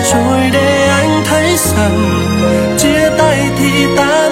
rồi để anh thấy rằng chia tay thì ta